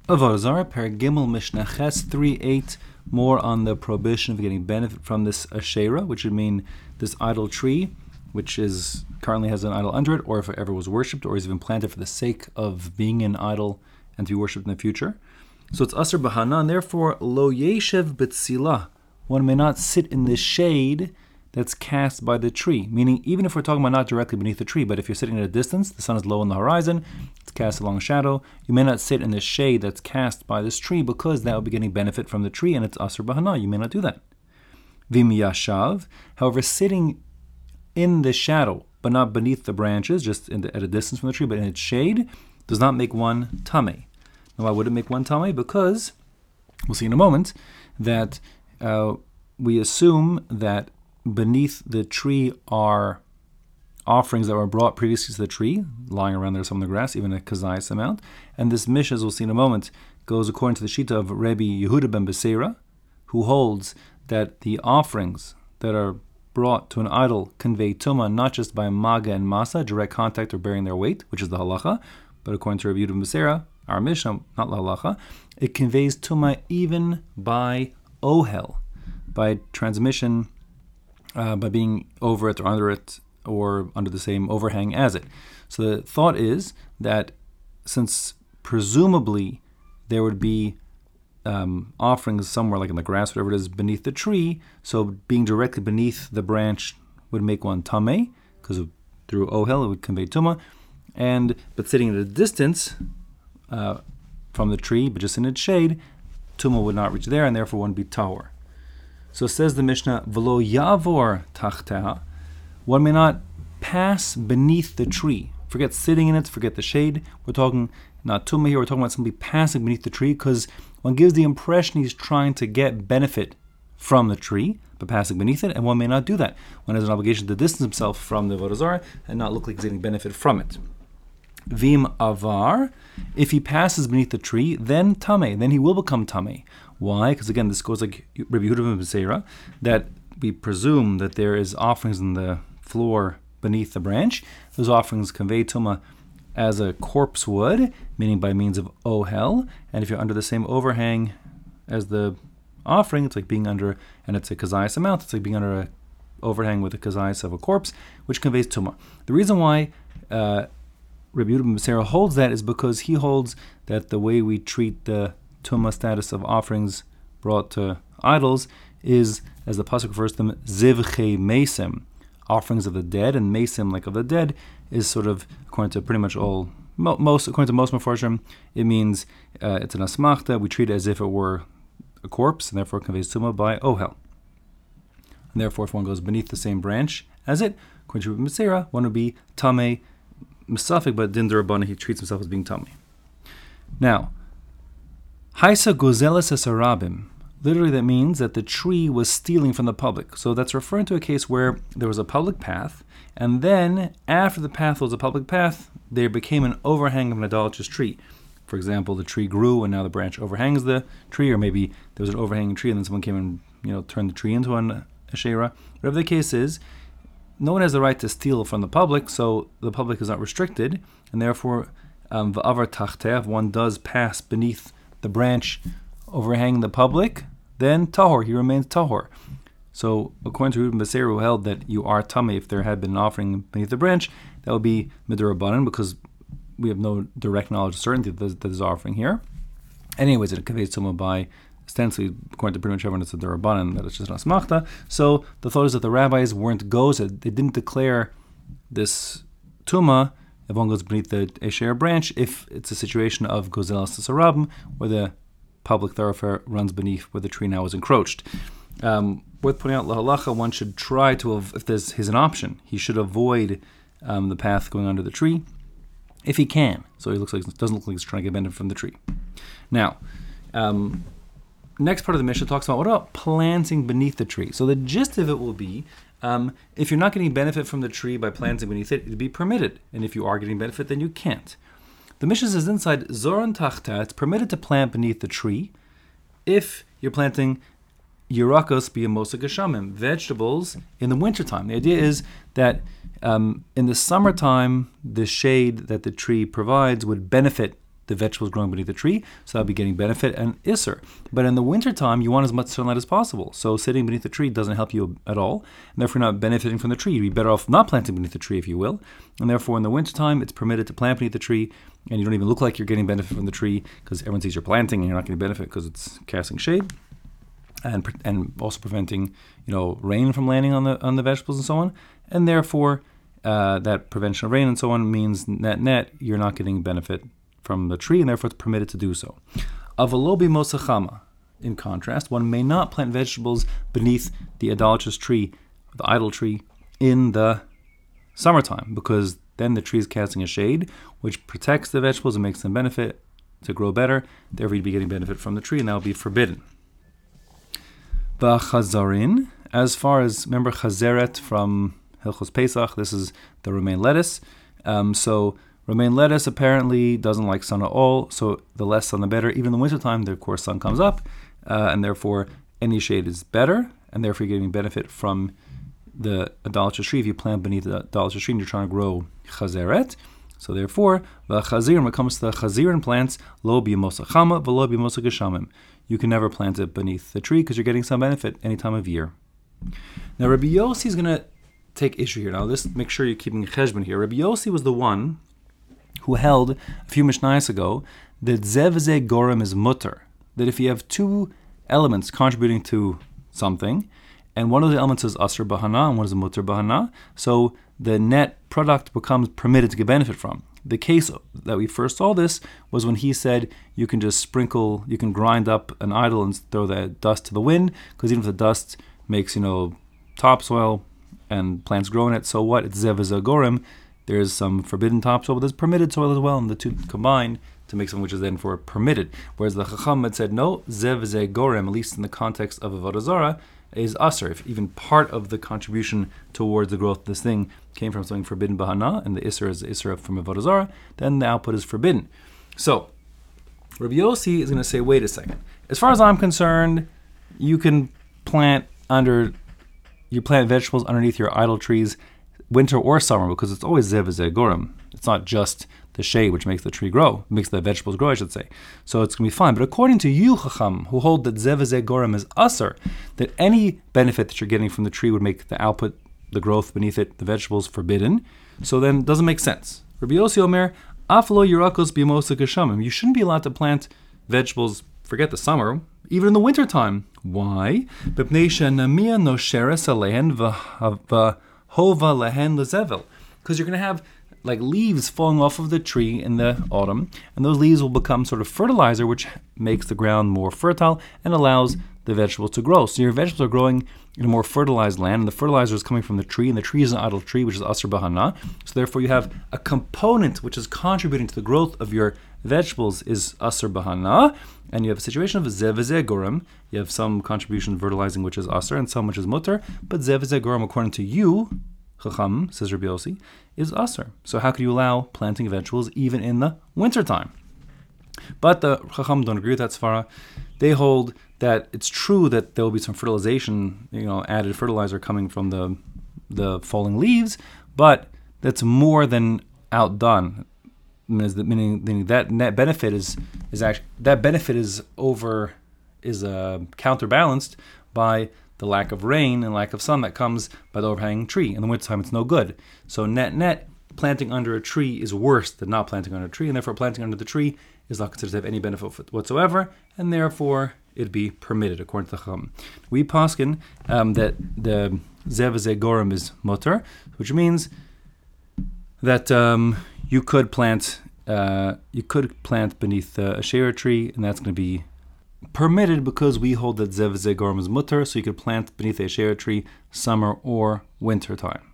Avodah Zarah, Perek Gimel, Mishnah Ches 3:8, more on the prohibition of getting benefit from this Asherah, which would mean this idol tree, which is currently has an idol under it, or if it ever was worshipped, or is even planted for the sake of being an idol and to be worshipped in the future. So it's Asr Bahana, and therefore Lo Yeshev B'tzilah, one may not sit in the shade that's cast by the tree. Meaning, even if we're talking about not directly beneath the tree, but if you're sitting at a distance, the sun is low on the horizon, it's cast along a shadow, you may not sit in the shade that's cast by this tree because that will be getting benefit from the tree, and it's Asr Bahana. You may not do that. Vim Yashav, however, sitting in the shadow, but not beneath the branches, just at a distance from the tree, but in its shade, does not make one Tameh. Now, why would it make one Tameh? Because, we'll see in a moment, that we assume that beneath the tree are offerings that were brought previously to the tree, lying around there some in the grass, even a kazayas amount. And this Mishnah, as we'll see in a moment, goes according to the Shita of Rabbi Yehuda ben Beseira, who holds that the offerings that are brought to an idol convey tumah not just by maga and masa, direct contact or bearing their weight, which is the halacha, but according to Rabbi Yehuda ben Beseira, our Mishnah, not the halacha, it conveys tumah even by ohel, by transmission, by being over it or under the same overhang as it. So the thought is that since presumably there would be offerings somewhere like in the grass, whatever it is, beneath the tree, so being directly beneath the branch would make one tameh, because through ohel it would convey tumah, but sitting at a distance from the tree, but just in its shade, tumah would not reach there, and therefore one would be tahor. So says the Mishnah, V'lo yavor tachteha, one may not pass beneath the tree. Forget sitting in it, forget the shade. We're talking not tumah here, we're talking about somebody passing beneath the tree, because one gives the impression he's trying to get benefit from the tree, but passing beneath it, and one may not do that. One has an obligation to distance himself from the Avodah Zarah and not look like he's getting benefit from it. Vim avar, if he passes beneath the tree, then tameh, then he will become tameh. Why? Because again, this goes like Rabbi Yehuda ben Beseira, that we presume that there is offerings in the floor beneath the branch. Those offerings convey tumah as a corpse would, meaning by means of ohel. And if you're under the same overhang as the offering, it's like being under, and it's a kazayas amount, it's like being under a overhang with a kazayas of a corpse, which conveys tumah. The reason why Rabbi Yehuda ben Beseira holds that is because he holds that the way we treat the tumah status of offerings brought to idols is, as the pasuk refers to them, zivchei mesim, offerings of the dead, and mesim, like of the dead, is sort of, according to pretty much according to most Mefarshim, it means it's an asmachta, we treat it as if it were a corpse, and therefore conveys tumah by ohel. And therefore, if one goes beneath the same branch as it, according to Rabbi Beseira, one would be tameh, Misafik, but din derabbanan, he treats himself as being tameh. Now, haisa gozeles es harabim, literally that means that the tree was stealing from the public. So that's referring to a case where there was a public path, and then after the path was a public path, there became an overhang of an idolatrous tree. For example, the tree grew and now the branch overhangs the tree, or maybe there was an overhanging tree and then someone came and turned the tree into an Asherah. Whatever the case is, no one has the right to steal from the public, so the public is not restricted, and therefore, v'avar tachteh, if one does pass beneath the branch overhanging the public, then tahor, he remains tahor. So, according to Rabbi Beseira, who held that you are tameh if there had been an offering beneath the branch, that would be midurabanan, because we have no direct knowledge of certainty that there's offering here. Anyways, it conveys tumah by, ostensibly, according to pretty much everyone, it's a derabanan, that it's just an asmachta. So the thought is that the rabbis weren't gozed, they didn't declare this tumah if one goes beneath the Asher branch, if it's a situation of gozelas sarabim, where the public thoroughfare runs beneath where the tree now is encroached. Worth pointing out, lahalacha, one should try to, if he's an option, he should avoid the path going under the tree, if he can. So he doesn't look like he's trying to get benefit from the tree. Now, next part of the Mishnah talks about what about planting beneath the tree. So the gist of it will be, if you're not getting benefit from the tree by planting beneath it, it'd be permitted. And if you are getting benefit, then you can't. The Mishnah says inside, Zoran Tachta, it's permitted to plant beneath the tree if you're planting Yerakos b'yamosa geshamim, vegetables in the wintertime. The idea is that in the summertime, the shade that the tree provides would benefit the vegetables growing beneath the tree, so I'll be getting benefit and Isser. But in the wintertime, you want as much sunlight as possible. So sitting beneath the tree doesn't help you at all, and therefore not benefiting from the tree. You'd be better off not planting beneath the tree, if you will. And therefore, in the wintertime, it's permitted to plant beneath the tree, and you don't even look like you're getting benefit from the tree because everyone sees you're planting and you're not getting benefit because it's casting shade. And also preventing, rain from landing on the vegetables and so on. And therefore, that prevention of rain and so on means net you're not getting benefit from the tree, and therefore it's permitted to do so. Avalobi mosachama. In contrast, one may not plant vegetables beneath the idolatrous tree, the idol tree, in the summertime, because then the tree is casting a shade, which protects the vegetables and makes them benefit to grow better. Therefore, you'd be getting benefit from the tree, and that would be forbidden. V'chazarin, as far as, remember, chazeret from Hilchos Pesach, this is the romaine lettuce. So romaine lettuce apparently doesn't like sun at all, so the less sun the better. Even in the wintertime, of course, sun comes up, and therefore any shade is better, and therefore you're getting benefit from the idolatrous tree if you plant beneath the idolatrous tree and you're trying to grow chazeret. So therefore, v'chazir, when it comes to the chazirin plants, lo b'yimosa chama v'lo b'yimosa geshamim. You can never plant it beneath the tree because you're getting some benefit any time of year. Now, Rabbi Yossi is going to take issue here. Now, make sure you're keeping cheshbon here. Rabbi Yossi was the one who held a few mishnayos ago that zev ze gorem is mutter. That if you have two elements contributing to something, and one of the elements is asr bahana and one is mutter bahana, so the net product becomes permitted to get benefit from. The case that we first saw this was when he said you can just you can grind up an idol and throw the dust to the wind, because even if the dust makes, topsoil and plants grow in it, so what? It's zev gorem. There's some forbidden topsoil, but there's permitted soil as well, and the two combine to make something which is then for permitted. Whereas the Chacham had said, no, zev gorem, at least in the context of Avodah Zarah, is asr. If even part of the contribution towards the growth of this thing came from something forbidden bahana, and the isser is the isser from Avodah Zarah, then the output is forbidden. So, Rabbi Yossi is going to say, wait a second. As far as I'm concerned, you can plant vegetables underneath your idol trees, winter or summer, because it's always zev gorem. It's not just the shade which makes the tree grow, makes the vegetables grow, I should say. So it's going to be fine. But according to you, Chacham, who hold that zev gorem is asr, that any benefit that you're getting from the tree would make the output, the growth beneath it, the vegetables, forbidden. So then it doesn't make sense. Rabbi Yossi Omer, aflo yirakos b'mosa geshamim. You shouldn't be allowed to plant vegetables, forget the summer, even in the wintertime. Why? Because you're going to have like leaves falling off of the tree in the autumn, and those leaves will become sort of fertilizer, which makes the ground more fertile and allows the vegetables to grow. So your vegetables are growing in a more fertilized land, and the fertilizer is coming from the tree, and the tree is an idol tree, which is asr bahana. So therefore you have a component which is contributing to the growth of your vegetables is asr bahana, and you have a situation of zev gorem. You have some contribution fertilizing which is asr, and some which is mutter, but zev gorem, according to you, Chacham, says Rabbi Yossi, is asr. So how could you allow planting vegetables even in the wintertime? But the Chacham don't agree with that svara. They hold that it's true that there will be some fertilization, added fertilizer coming from the falling leaves, but that's more than outdone. Meaning that net benefit is counterbalanced by the lack of rain and lack of sun that comes by the overhanging tree. In the wintertime, it's no good. So net, planting under a tree is worse than not planting under a tree, and therefore planting under the tree is not considered to have any benefit whatsoever, and therefore it'd be permitted, according to the Chacham. We paskin that the zev gorem is mutter, which means that you could plant beneath a shea tree, and that's going to be permitted because we hold that zev gorem is mutter, so you could plant beneath a shea tree summer or winter time.